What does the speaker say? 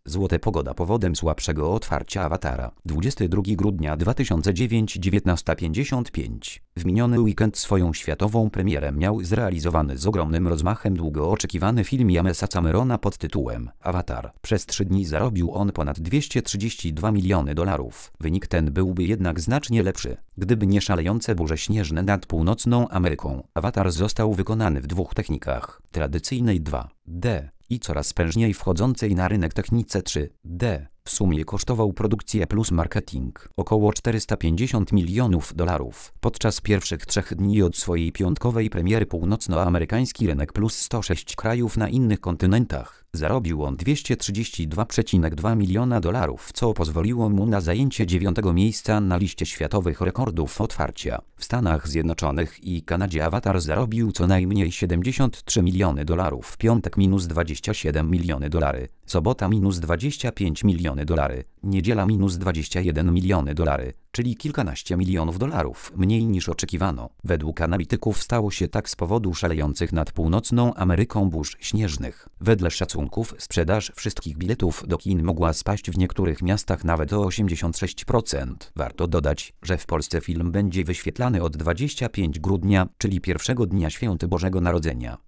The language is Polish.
Złote pogoda powodem słabszego otwarcia Awatara. 22 grudnia 2009, 19:55. W miniony weekend swoją światową premierę miał zrealizowany z ogromnym rozmachem długo oczekiwany film Jamesa Camerona pod tytułem Avatar. Przez 3 dni zarobił on ponad 232 miliony dolarów. Wynik ten byłby jednak znacznie lepszy, gdyby nie szalejące burze śnieżne nad północną Ameryką. Avatar został wykonany w 2 technikach: tradycyjnej 2D i coraz prężniej wchodzącej na rynek technice 3D. W sumie kosztował produkcję plus marketing około 450 milionów dolarów. Podczas pierwszych 3 dni od swojej piątkowej premiery północnoamerykański rynek plus 106 krajów na innych kontynentach zarobił on 232,2 miliona dolarów, co pozwoliło mu na zajęcie 9. miejsca na liście światowych rekordów otwarcia. W Stanach Zjednoczonych i Kanadzie Avatar zarobił co najmniej 73 miliony dolarów, w piątek minus 27 miliony dolary, sobota minus 25 miliony dolary, niedziela minus 21 miliony dolary, czyli kilkanaście milionów dolarów mniej niż oczekiwano. Według analityków stało się tak z powodu szalejących nad północną Ameryką burz śnieżnych. Wedle szacunków sprzedaż wszystkich biletów do kin mogła spaść w niektórych miastach nawet o 86%. Warto dodać, że w Polsce film będzie wyświetlany od 25 grudnia, czyli pierwszego dnia świąt Bożego Narodzenia.